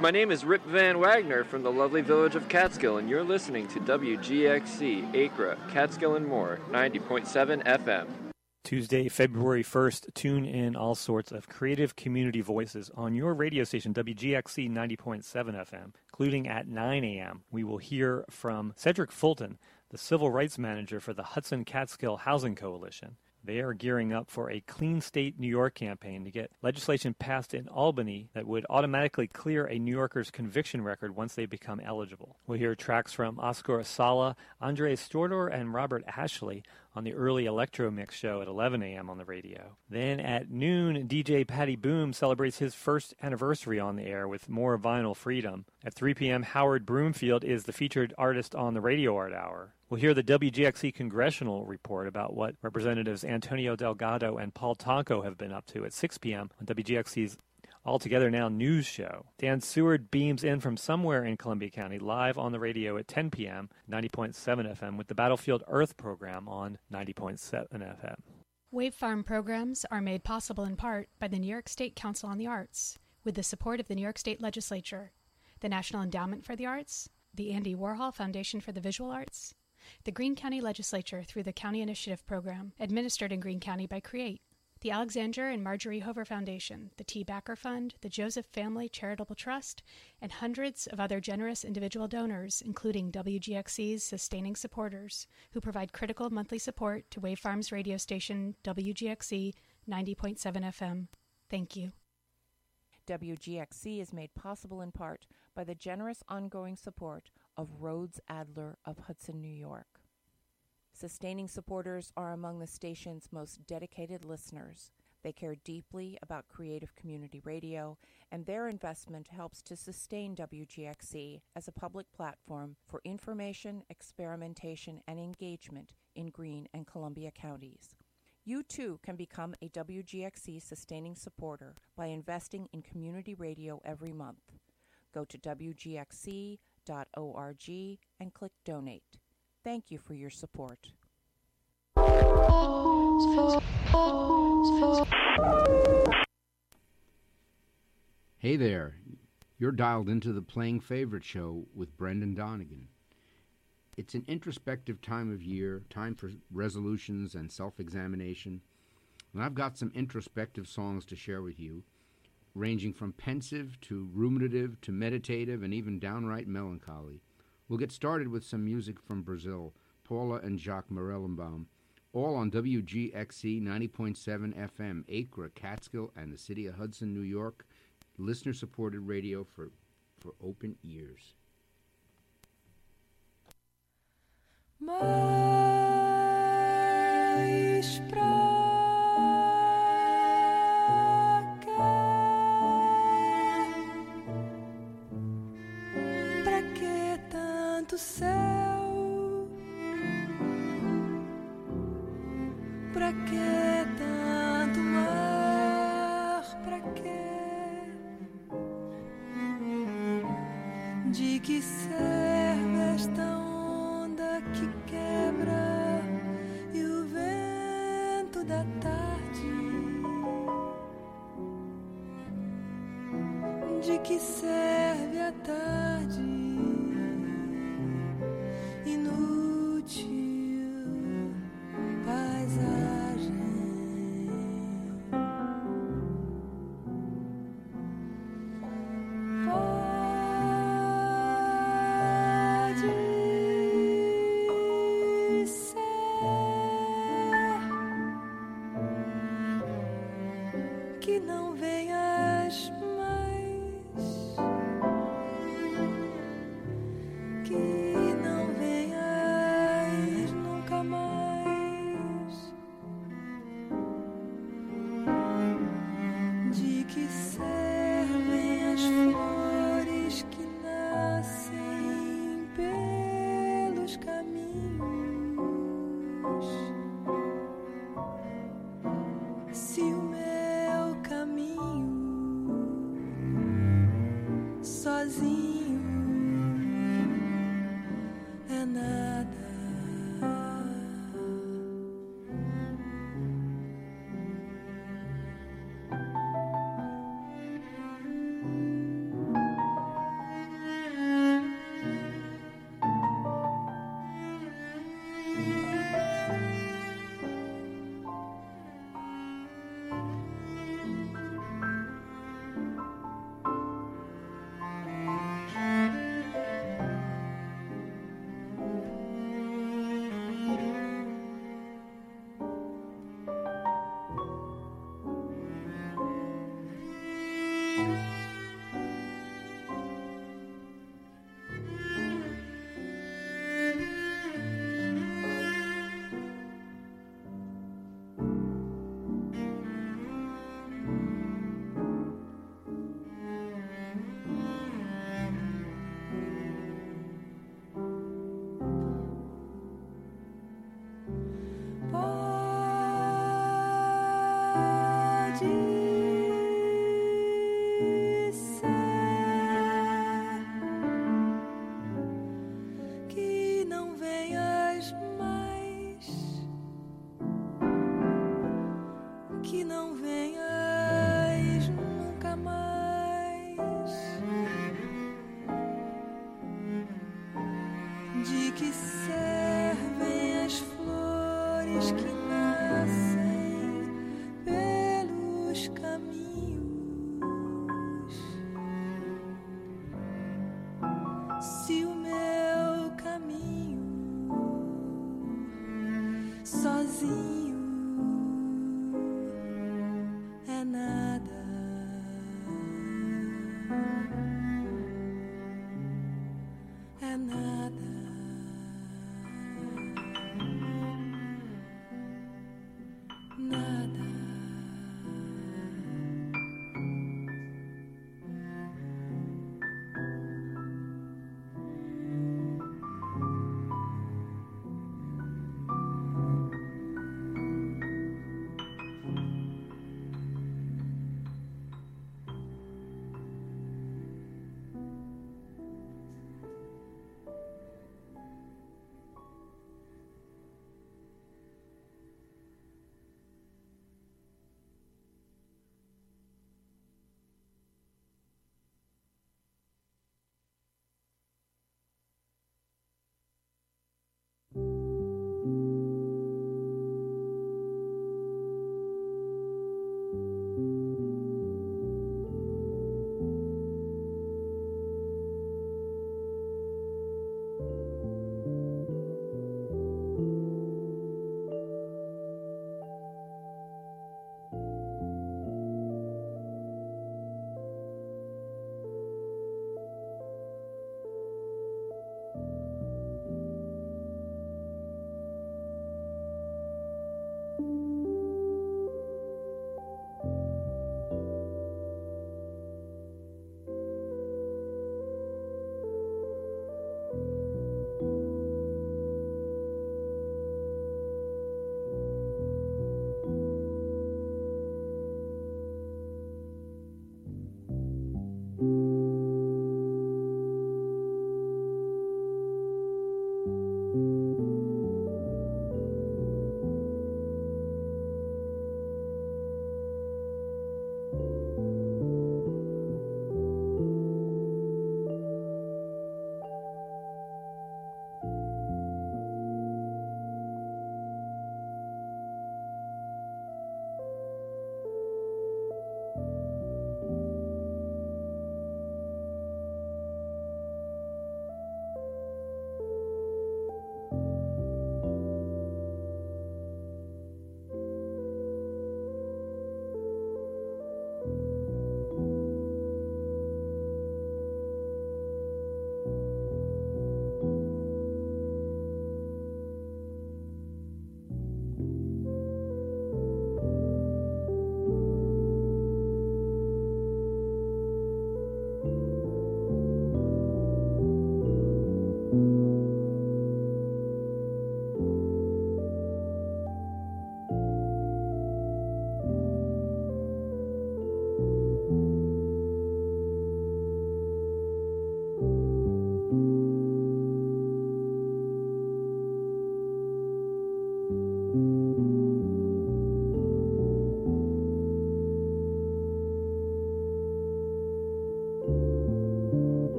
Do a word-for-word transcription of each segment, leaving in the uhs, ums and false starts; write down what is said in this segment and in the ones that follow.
My name is Rip Van Wagner from the lovely village of Catskill, and you're listening to W G X C, Acra, Catskill and More, ninety point seven F M. Tuesday, February first, tune in all sorts of creative community voices on your radio station, W G X C ninety point seven F M, including at nine a.m. We will hear from Cedric Fulton, the Civil Rights Manager for the Hudson Catskill Housing Coalition. They are gearing up for a Clean State New York campaign to get legislation passed in Albany that would automatically clear a New Yorker's conviction record once they become eligible. We'll hear tracks from Oscar Sala, Andre Stordor, and Robert Ashley on the early Electro Mix show at eleven a.m. on the radio. Then at noon, D J Patty Boom celebrates his first anniversary on the air with more vinyl freedom. At three p.m., Howard Broomfield is the featured artist on the Radio Art Hour. We'll hear the W G X C congressional report about what Representatives Antonio Delgado and Paul Tonko have been up to at six p.m. on W G X C's Altogether Now news show. Dan Seward beams in from somewhere in Columbia County live on the radio at ten p.m., ninety point seven F M, with the Battlefield Earth program on ninety point seven F M. Wave Farm programs are made possible in part by the New York State Council on the Arts, with the support of the New York State Legislature, the National Endowment for the Arts, the Andy Warhol Foundation for the Visual Arts, the Greene County Legislature through the County Initiative Program, administered in Greene County by CREATE, the Alexander and Marjorie Hover Foundation, the T. Backer Fund, the Joseph Family Charitable Trust, and hundreds of other generous individual donors, including W G X C's sustaining supporters, who provide critical monthly support to Wave Farm's radio station, W G X C ninety point seven F M. Thank you. W G X C is made possible in part by the generous ongoing support of Rhodes Adler of Hudson, New York. Sustaining supporters are among the station's most dedicated listeners. They care deeply about creative community radio, and their investment helps to sustain W G X C as a public platform for information, experimentation, and engagement in Greene and Columbia counties. You too can become a W G X C sustaining supporter by investing in community radio every month. Go to W G X C dot org and click Donate. Thank you for your support. Hey there, you're dialed into the Playing Favorite Show with Brendan Donegan. It's an introspective time of year, time for resolutions and self-examination, and I've got some introspective songs to share with you, ranging from pensive to ruminative to meditative and even downright melancholy. We'll get started with some music from Brazil, Paula and Jacques Morellenbaum, all on W G X C ninety point seven F M, Acra, Catskill, and the city of Hudson, New York, listener-supported radio for, for open ears. Mais pra do céu, pra que tanto mar, pra que, de que serve esta onda que quebra e o vento da tarde, de que serve a tarde inútil paisagem. Pode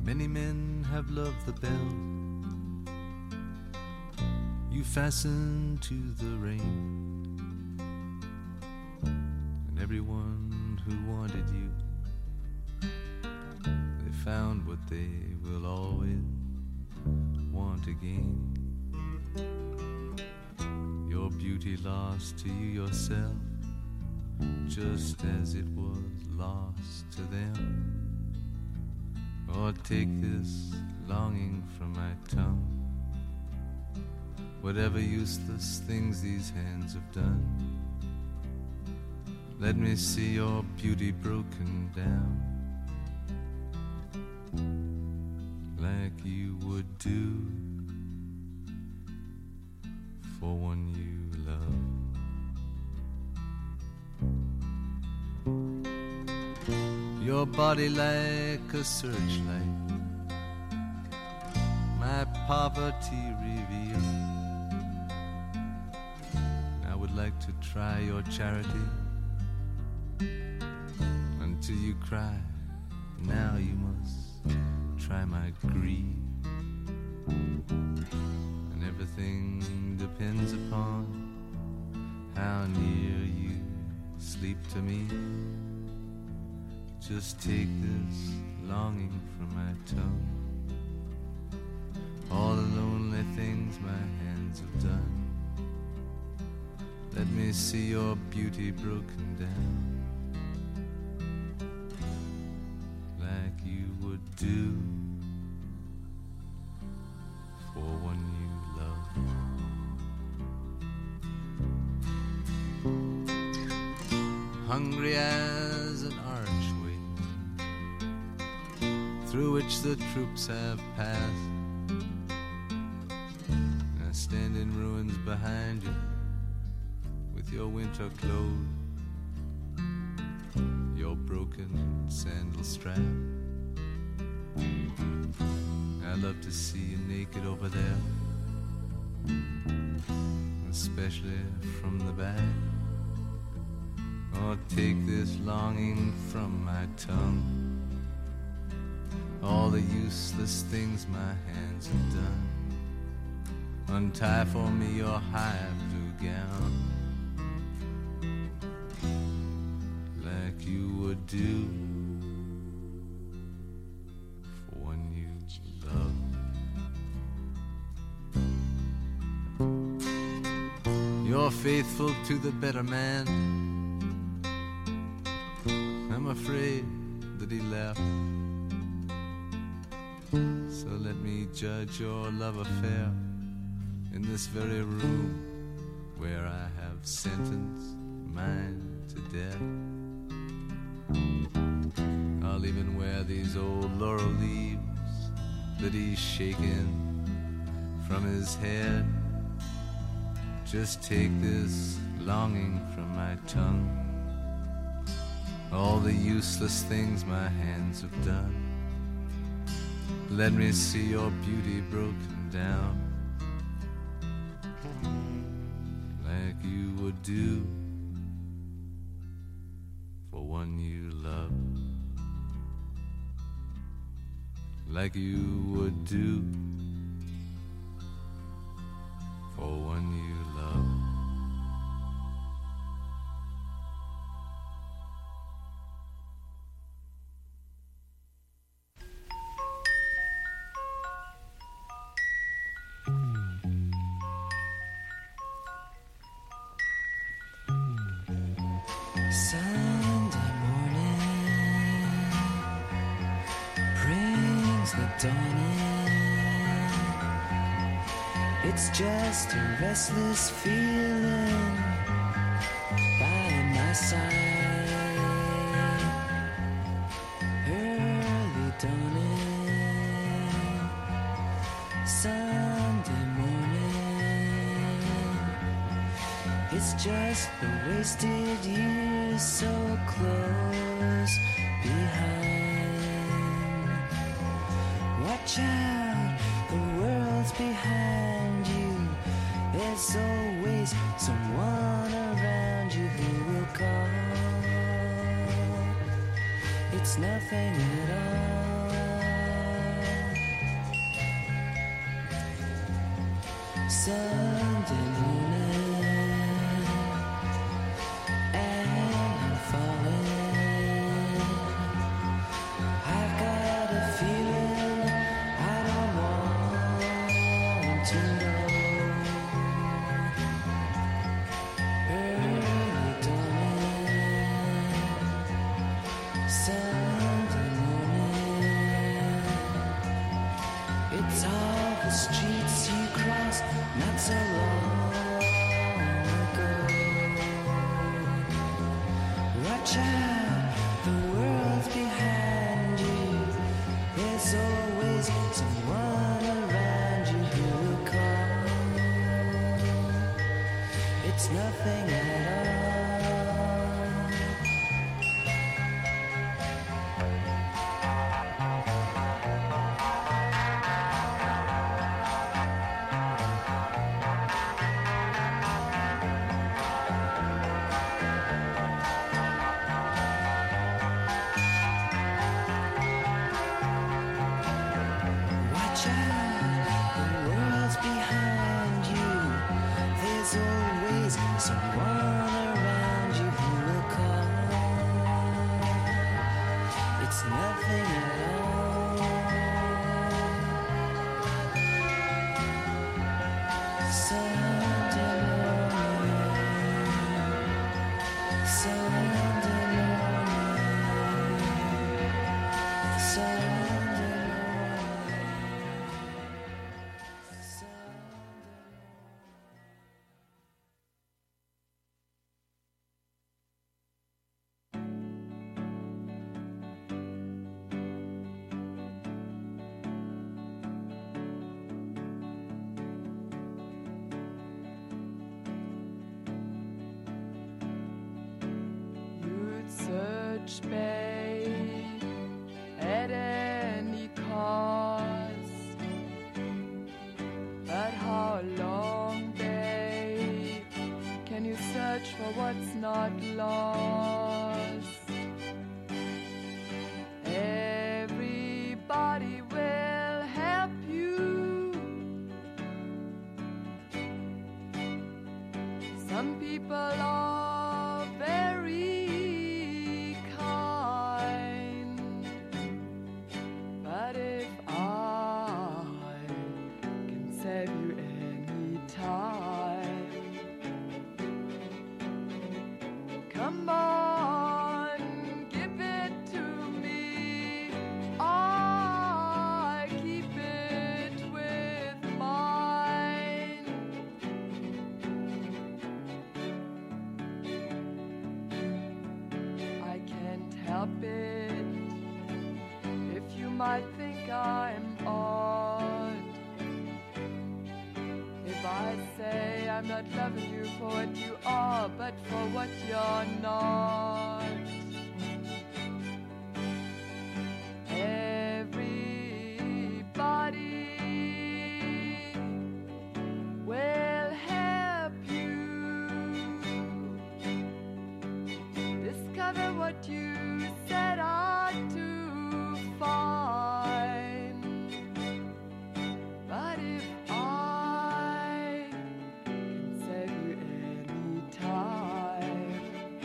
Many men have loved the bell you fastened to the rein, and everyone who wanted you, they found what they will always want again. Your beauty lost to you yourself, just as it was lost to them. Or take this longing from my tongue, whatever useless things these hands have done. Let me see your beauty broken down, like you would do for one you love. Your body like a searchlight, my poverty revealed. I would like to try your charity until you cry. Now you must try my greed, and everything depends upon how near you sleep to me. Just take this longing from my tongue, all the lonely things my hands have done. Let me see your beauty broken down, like you would do for one you love. Hungry as an archway through which the troops have passed, I stand in ruins behind you with your winter clothes, your broken sandal strap. I love to see you naked over there, especially from the back. Or take this longing from my tongue, all the useless things my hands have done. Untie for me your high blue gown, like you would do for one you love. You're faithful to the better man, I'm afraid that he left, so let me judge your love affair in this very room where I have sentenced mine to death. I'll even wear these old laurel leaves that he's shaken from his head. Just take this longing from my tongue, all the useless things my hands have done. Let me see your beauty broken down, like you would do for one you love, like you would do for one you love. Sunday morning brings the dawn in. It's just a restless feeling by my side. Early dawning Sunday morning. It's just the wasted years so close behind. Watch out, the world's behind you. There's always someone around you who will call. It's nothing at all. Sunday morning, and I'm falling. I've got a feeling I don't want to know. Early dawning, Sunday morning. It's all the streets you crossed not so long ago. Watch out, the world's behind you. There's always someone around you who will call. It's nothing at all. Watch out, the world's behind you. There's always someone around you who will call. It's nothing at all. Sunday morning, Sunday morning, Sunday You'd search babe at any cost, but how long, babe, can you search for what's not lost? Everybody will help you. Some people are very kind, but if I can save you any time, come on, give it to me. I keep it with mine. I can't help it if you might think I'm odd. If I say I'm not loving you for what you are, but for what you're not. Everybody will help you discover what you set out to find. But if I can save you any time,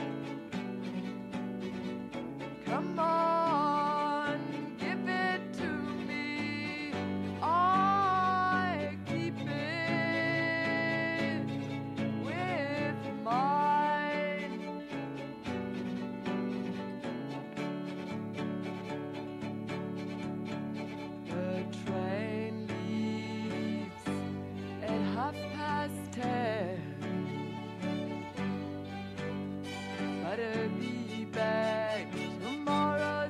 come on, give it to me. I keep it with mine. The train leaves at half past ten, but I'll be back tomorrow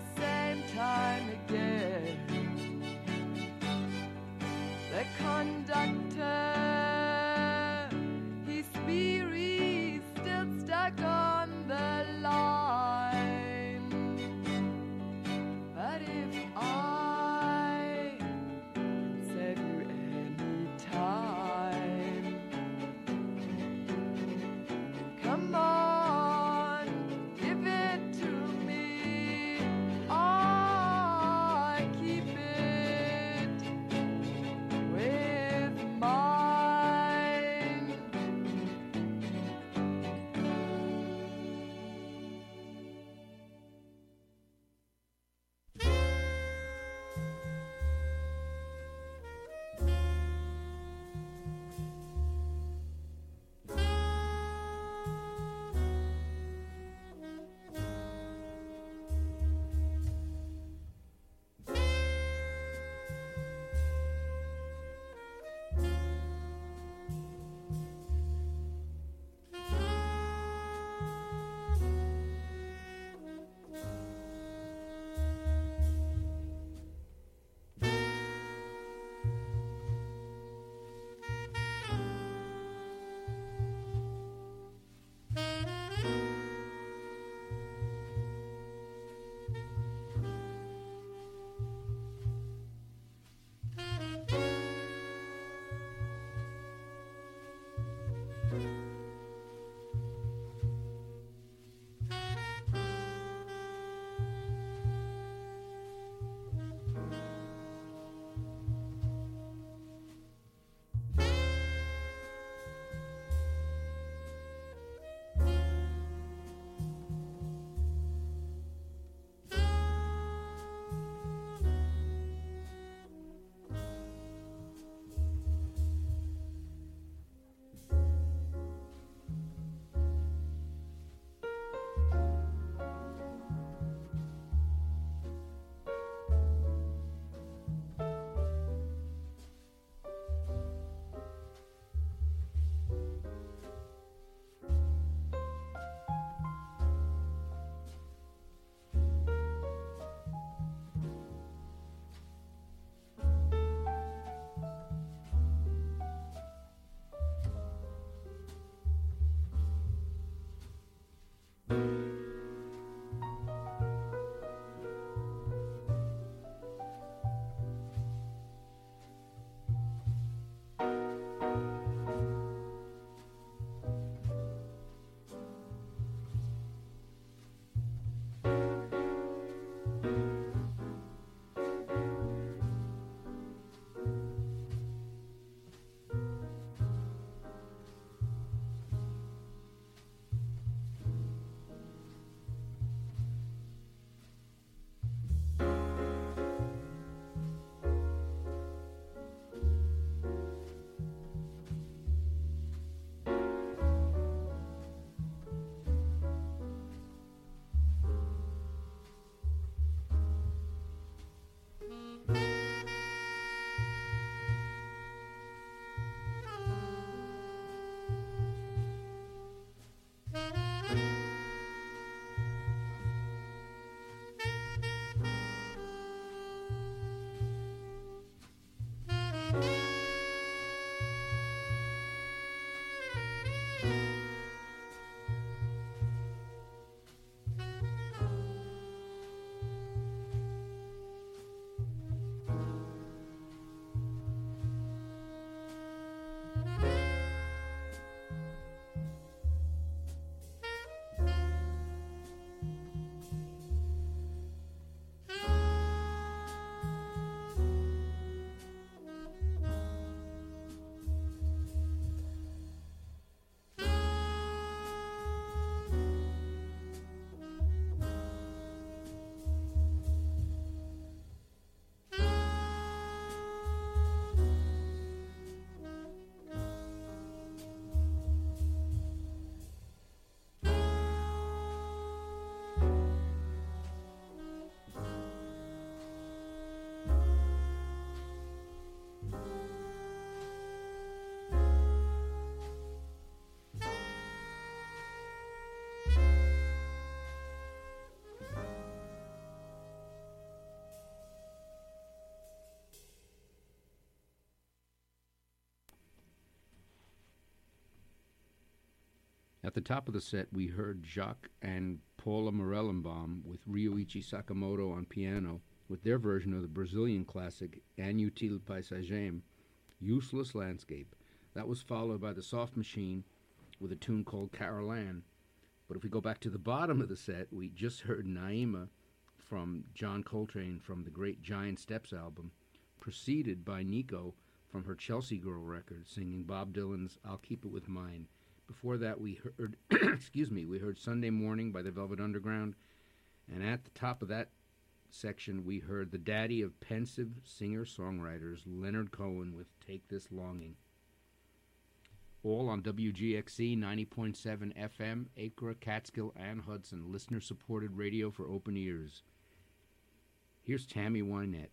At the top of the set, we heard Jacques and Paula Morellenbaum with Ryuichi Sakamoto on piano with their version of the Brazilian classic Inutile Paisagem, Useless Landscape. That was followed by the Soft Machine with a tune called Caroline. But if we go back to the bottom of the set, we just heard Naima from John Coltrane from the great Giant Steps album, preceded by Nico from her Chelsea Girl record singing Bob Dylan's I'll Keep It With Mine. Before that, we heard, excuse me, we heard Sunday Morning by the Velvet Underground, and at the top of that section, we heard the daddy of pensive singer-songwriters, Leonard Cohen, with Take This Longing. All on W G X C ninety point seven F M, Acre, Catskill, and Hudson, listener-supported radio for open ears. Here's Tammy Wynette.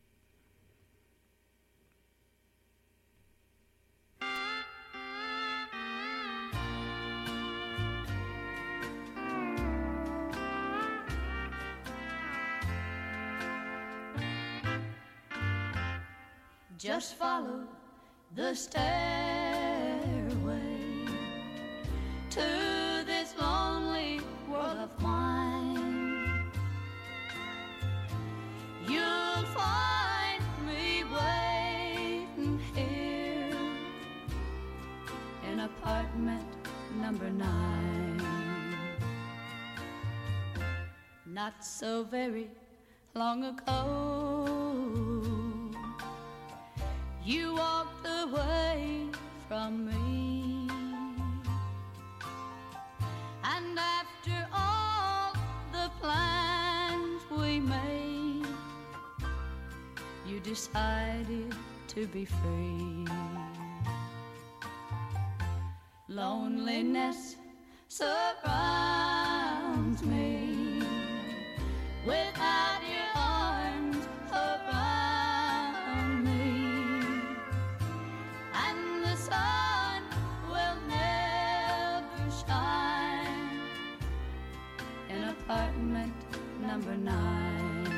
Just follow the stairway to this lonely world of mine. You'll find me waiting here in apartment number nine. Not so very long ago, you walked away from me, and after all the plans we made, you decided to be free. Loneliness surrounds me without your arms around me, and the sun will never shine in apartment number nine.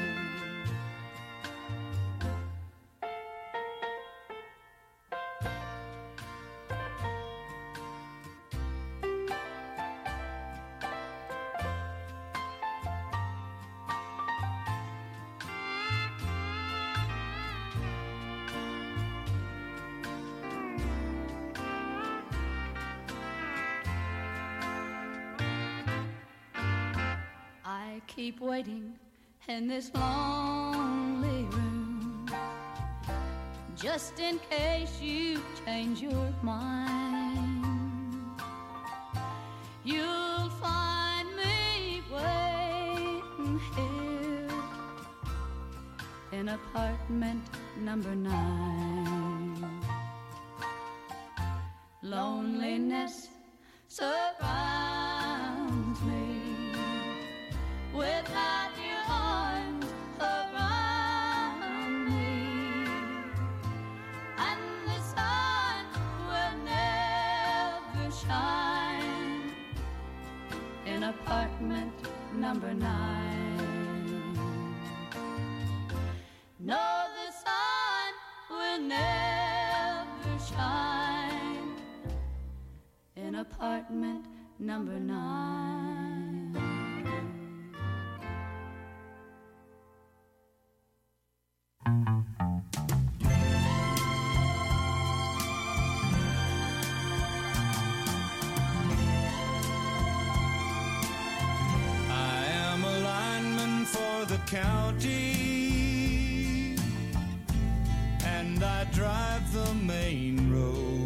I keep waiting in this lonely room, just in case you change your mind. You'll find me waiting here in apartment number nine. Loneliness surrounds me without your arms around me, and the sun will never shine in apartment number nine. No, the sun will never shine in apartment number nine. I am a lineman for the county, and I drive the main road,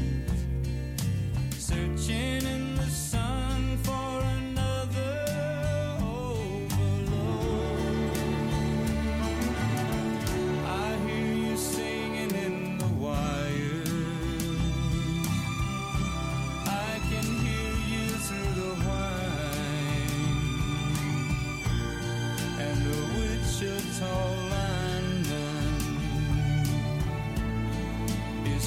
searching in the sun for another overload. I hear you singing in the wire, I can hear you through the whine, and the Wichita lineman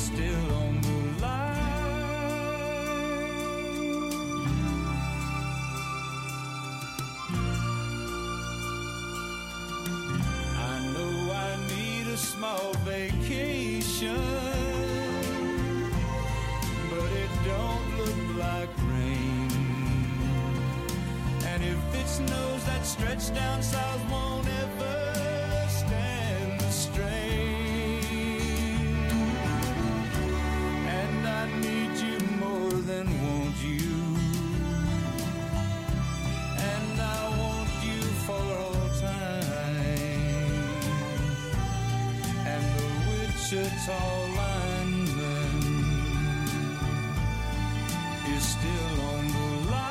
that stretch down south won't ever stand the strain. And I need you more than want you. And I want you for all time. And the Wichita lineman is still on the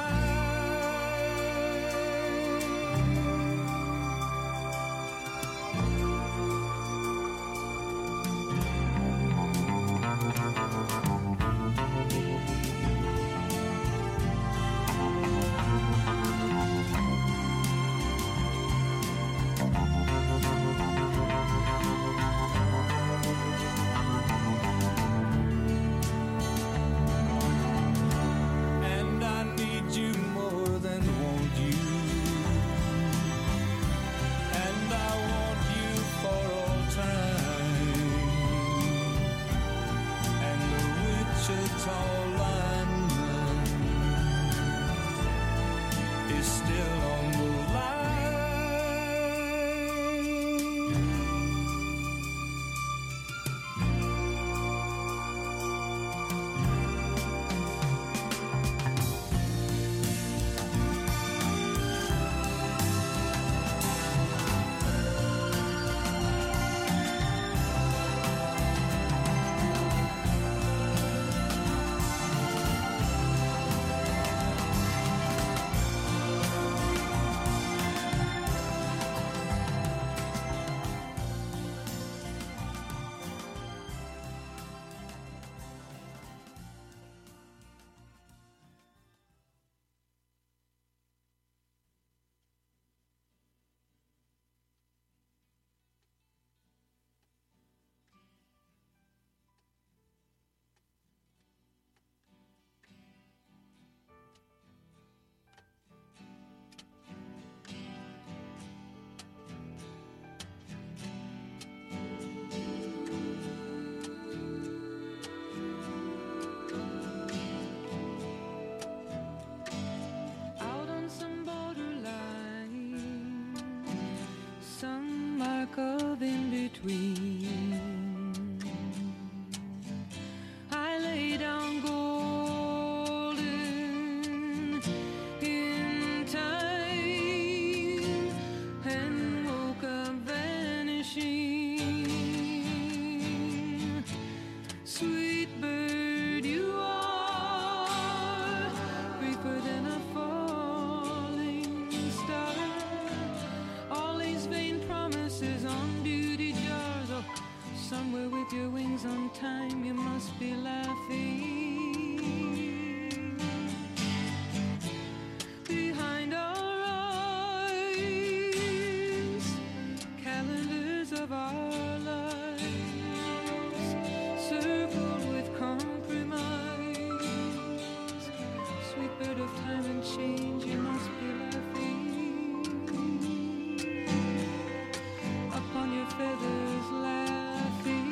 of in between. I lay down golden in time and woke up vanishing. Sweet bird, you are briefer than a falling star. All these vain promises on duty jars. Oh, somewhere with your wings on time, you must be laughing. Behind our eyes, calendars of our lives, circled with compromise. Sweet bird of time and change, you must be laughing. Upon your feathers laughing.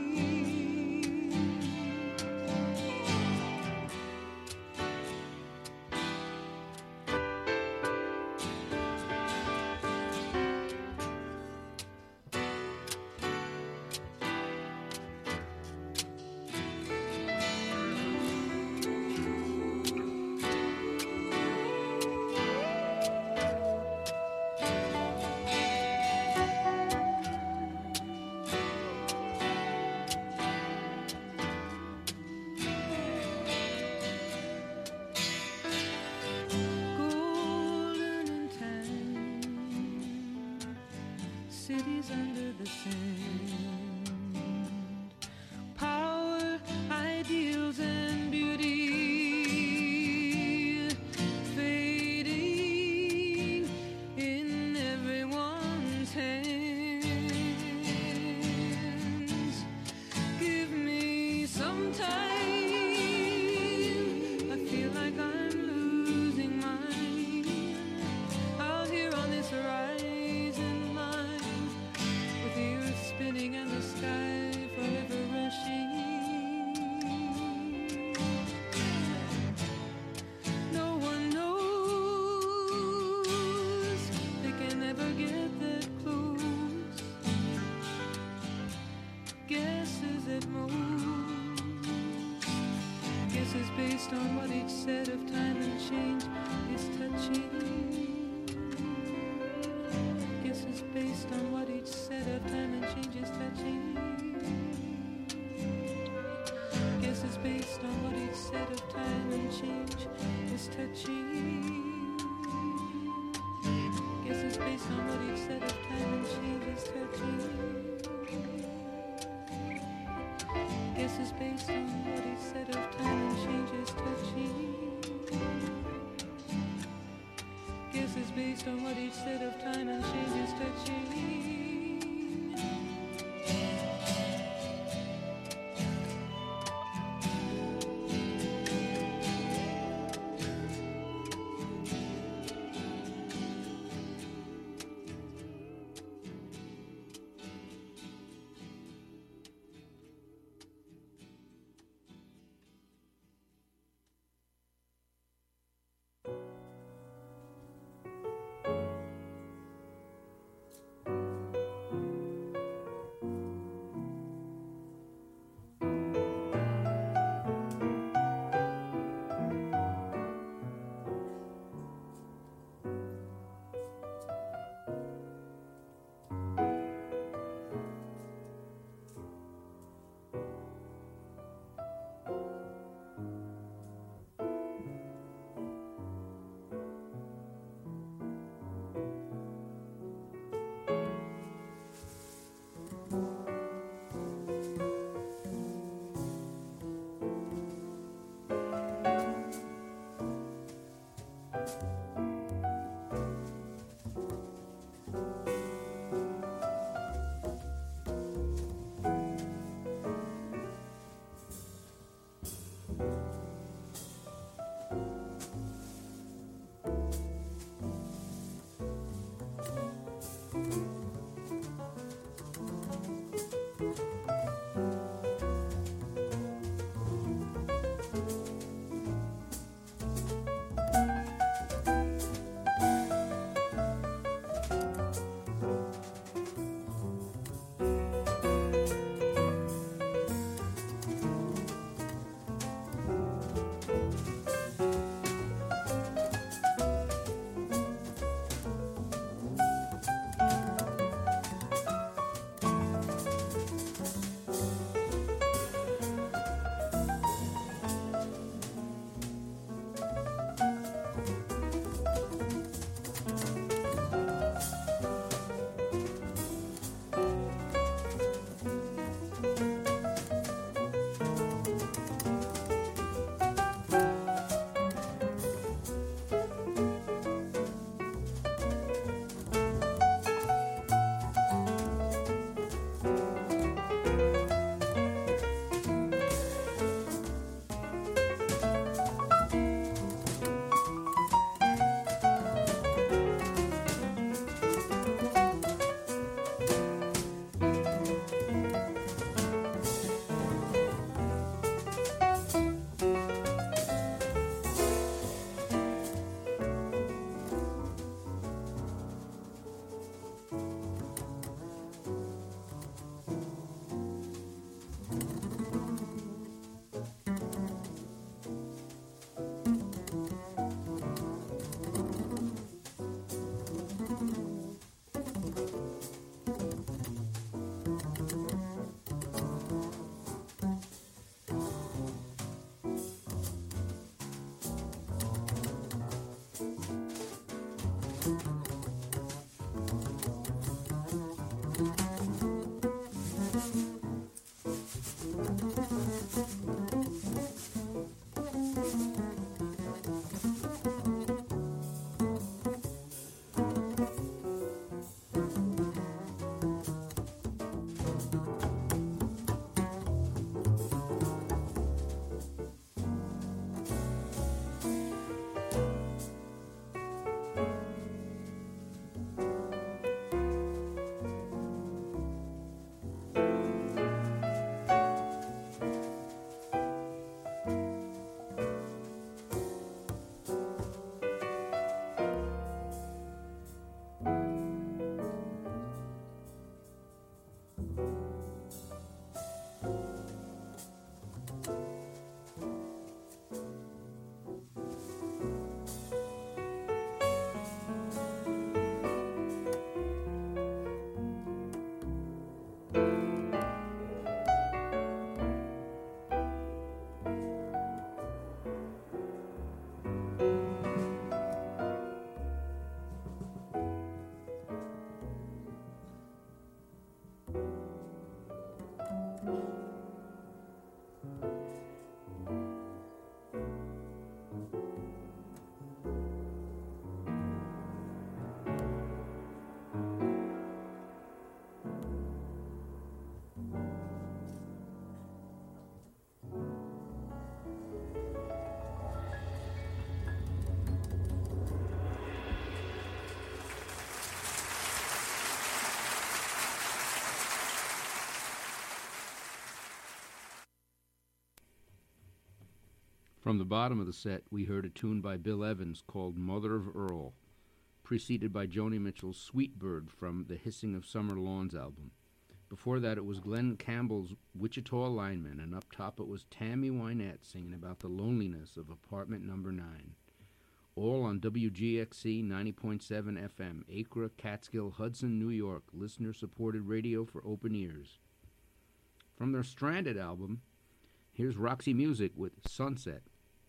Golden and tan, cities under the sand, power, ideals, and beauty fading in everyone's hands. Give me some time, I feel like I'm losing mine out here on this horizon line, with the earth spinning and the based on what each set of time and change is touching. Guess it's based on what each set of time and change is touching. Guess it's based on what each set of time and change is touching. Guess it's based on what each set of time and change is touching. Guess it's based on what each set of time and change is touching. Guess it's based on what each set of time and change is touching. From the bottom of the set, we heard a tune by Bill Evans called Mother of Earl, preceded by Joni Mitchell's Sweet Bird from the Hissing of Summer Lawns album. Before that, it was Glenn Campbell's Wichita Lineman, and up top it was Tammy Wynette singing about the loneliness of apartment number nine. All on W G X C ninety point seven F M, Acre, Catskill, Hudson, New York, listener-supported radio for open ears. From their Stranded album, here's Roxy Music with Sunset.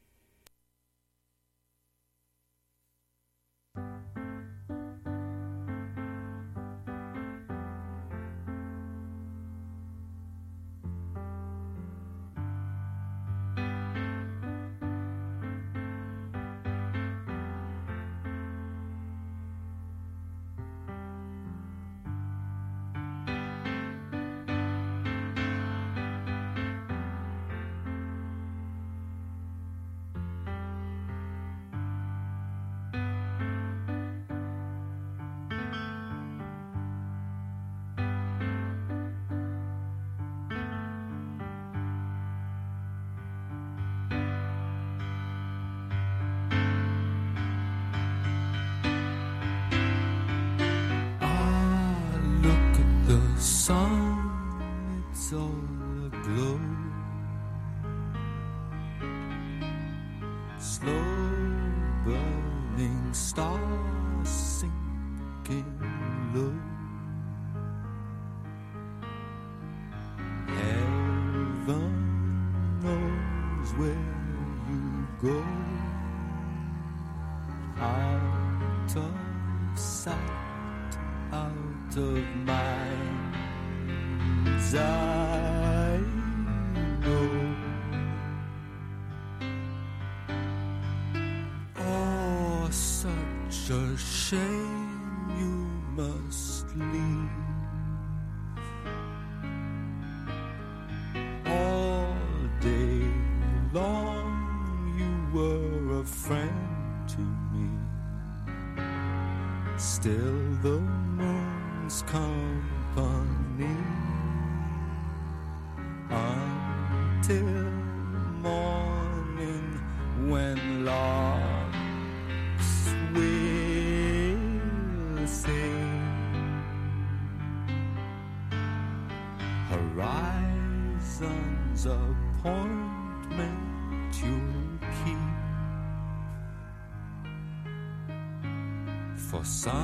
For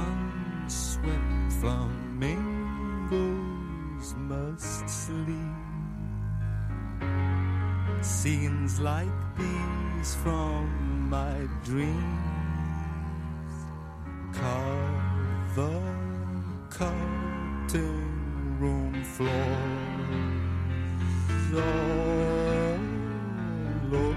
sun-swept flamingos must sleep. Scenes like these from my dreams cover cutting room floors all over.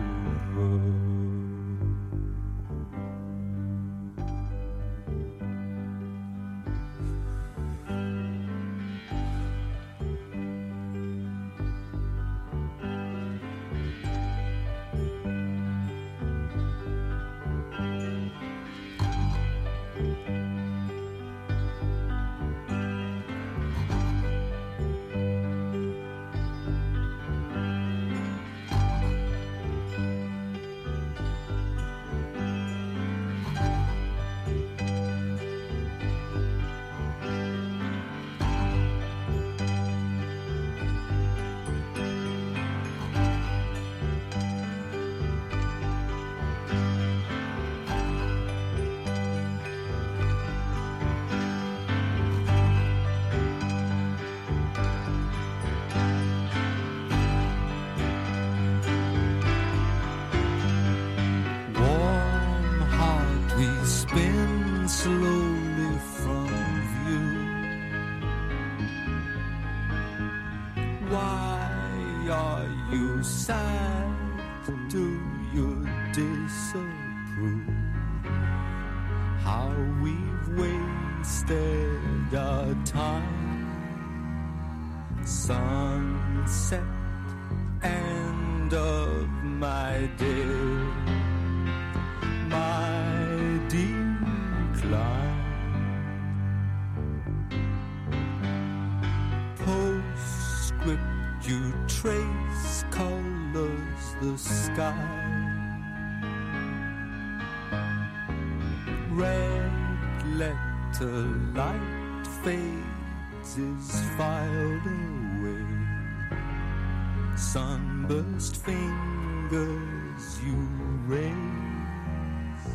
Slowly from view. Why are you sad? Do you disapprove? How we've wasted our time. Sunset, end of my day. My dear Postscript, you trace colors the sky letter light fades is filed away. Sunburst fingers you raise.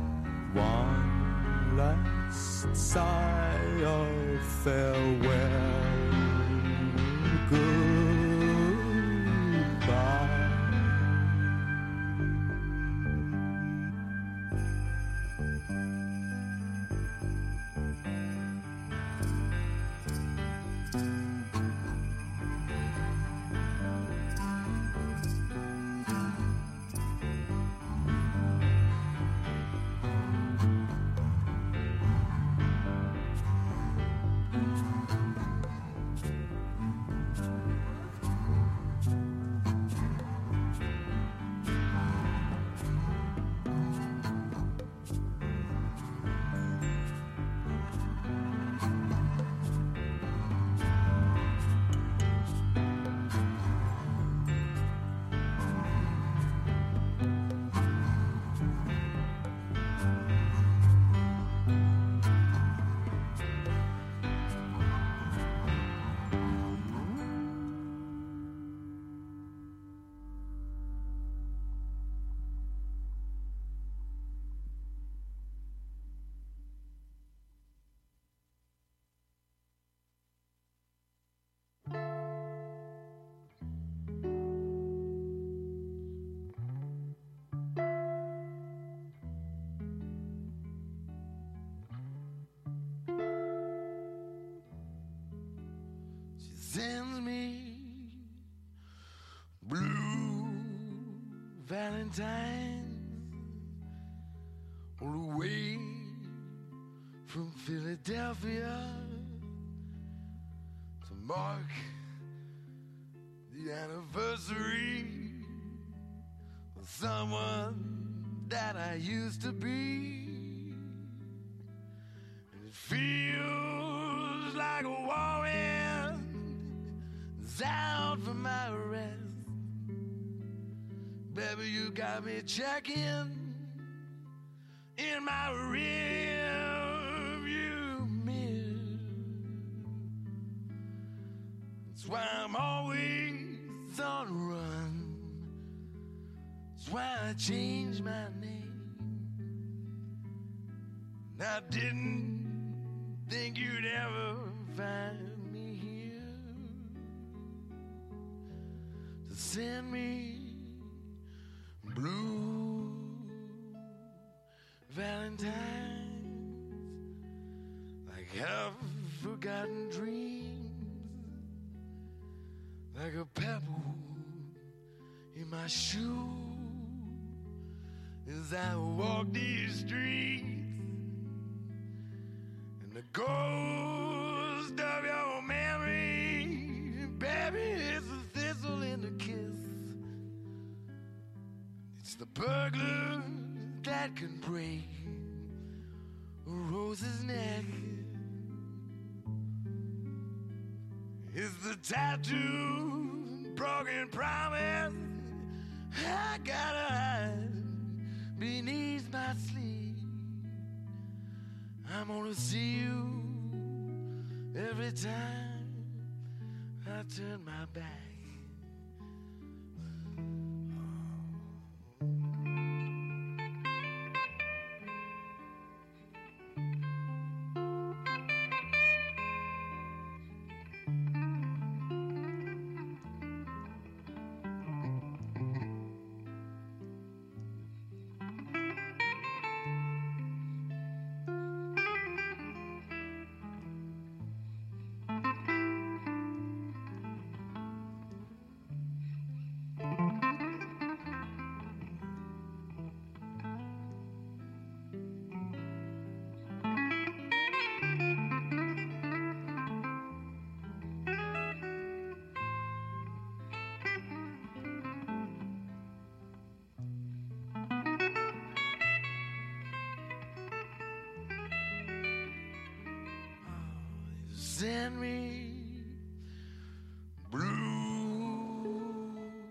One last sigh of farewell. Goodbye. Sends me blue Valentine all the way from Philadelphia to mark the anniversary of someone that I used to be. And it feels like a whirlwind out for my rest. Baby, you got me checking in my rearview mirror. That's why I'm always on the run. That's why I changed my name. And I didn't think you'd ever find send me blue Valentines like half-forgotten dreams, like a pebble in my shoe as I walk these streets, and the ghost of your memory, baby, it's a thistle in the kiss. It's the burglar that can break a rose's neck. It's the tattoo, broken promise I gotta hide beneath my sleeve. I'm gonna see you every time I turn my back. Send me blue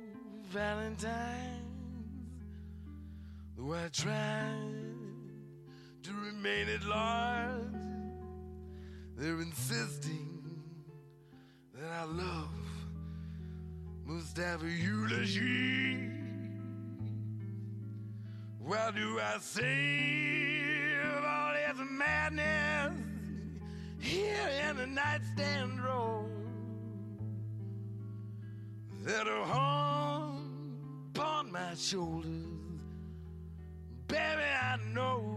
Valentines, though I tried to remain at large. They're insisting that I love must have a eulogy. Why do I save all this madness here in the nightstand drawer that are hung upon my shoulders? Baby, I know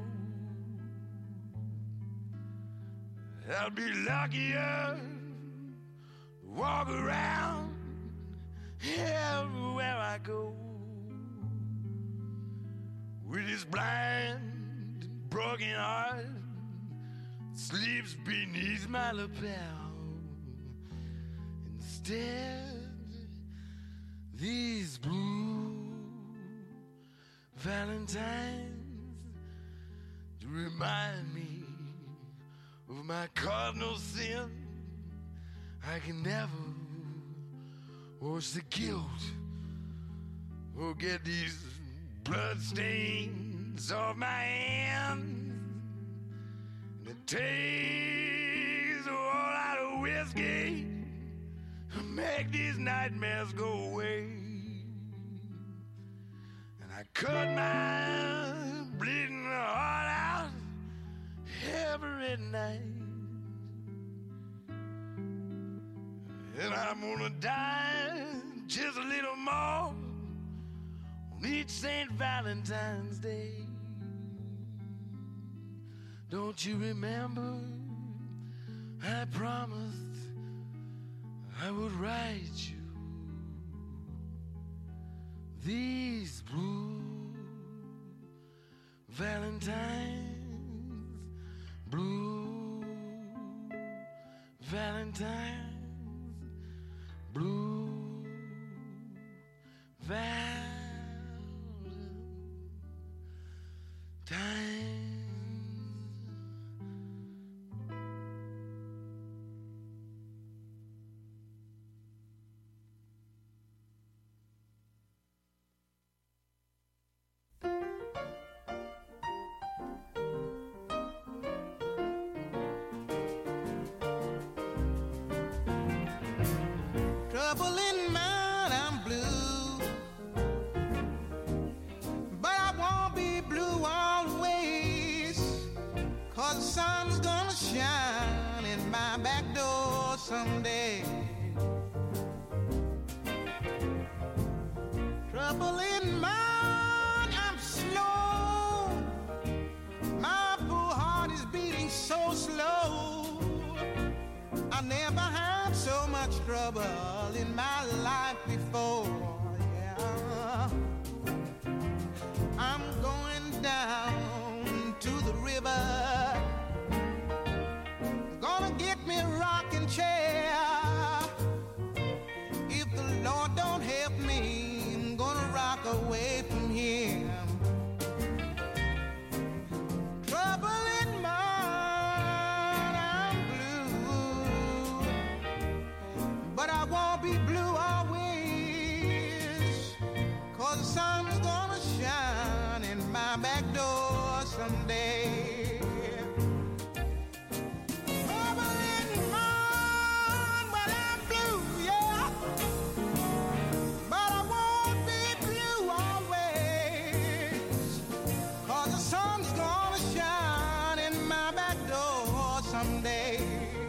I'll be luckier to walk around everywhere I go with this blind and broken heart sleeps beneath my lapel. Instead, these blue Valentines to remind me of my cardinal sin. I can never wash the guilt or get these blood stains off my hands. And it takes a whole lot of whiskey to make these nightmares go away. And I cut my bleeding heart out every night. And I'm gonna die just a little more on each Saint Valentine's Day. Don't you remember I promised I would write you these blue Valentines, blue Valentines, blue Valentines. Trouble in mind, I'm blue, but I won't be blue always, 'cause the sun's gonna shine in my back door someday. Trouble in mind, I'm slow, my poor heart is beating so slow. I never had so much trouble in my life before, yeah. I'm going down to the river, gonna get me a rocking chair. If the Lord don't help me, I'm gonna rock away from him. Trouble in mind, I'm blue, but I won't be blue always, 'cause the sun's gonna shine in my back door someday. Trouble in mind, but I'm blue, yeah, but I won't be blue always, 'cause the sun's gonna shine in my back door someday.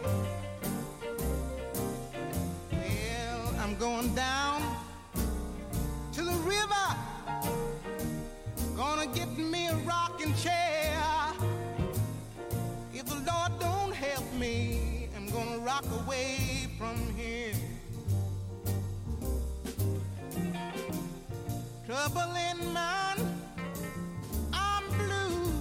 I'm going down to the river, gonna get me a rocking chair. If the Lord don't help me, I'm gonna rock away from here. Trouble in mind, I'm blue,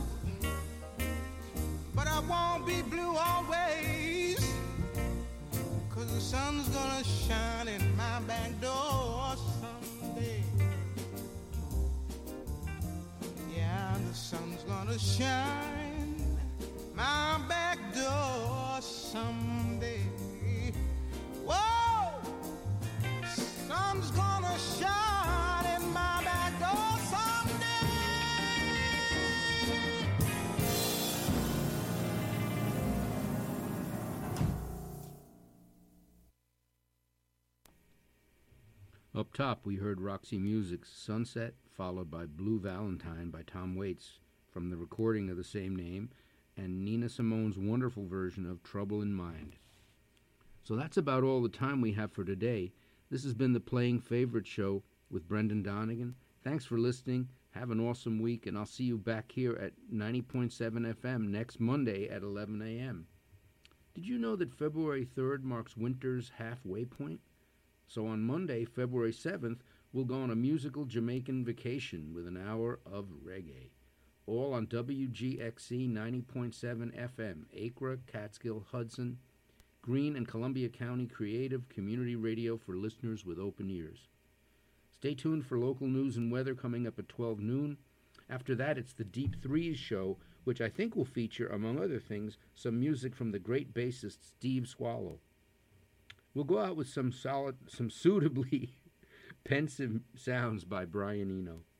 but I won't be blue always, 'cause the sun's gonna shine in my back door someday. Yeah, the sun's gonna shine my back door someday. Whoa! Sun's gonna shine in my back door someday. Up top, we heard Roxy Music's Sunset, followed by Blue Valentine by Tom Waits from the recording of the same name, and Nina Simone's wonderful version of Trouble in Mind. So that's about all the time we have for today. This has been the Playing Favorite Show with Brendan Donegan. Thanks for listening. Have an awesome week, and I'll see you back here at ninety point seven F M next Monday at eleven a.m. Did you know that February third marks winter's halfway point? So on Monday, February seventh, we'll go on a musical Jamaican vacation with an hour of reggae. All on W G X C ninety point seven F M, Acre, Catskill, Hudson, Greene, and Columbia County creative community radio for listeners with open ears. Stay tuned for local news and weather coming up at twelve noon. After that, it's the Deep Threes show, which I think will feature, among other things, some music from the great bassist Steve Swallow. We'll go out with some solid, some suitably pensive sounds by Brian Eno.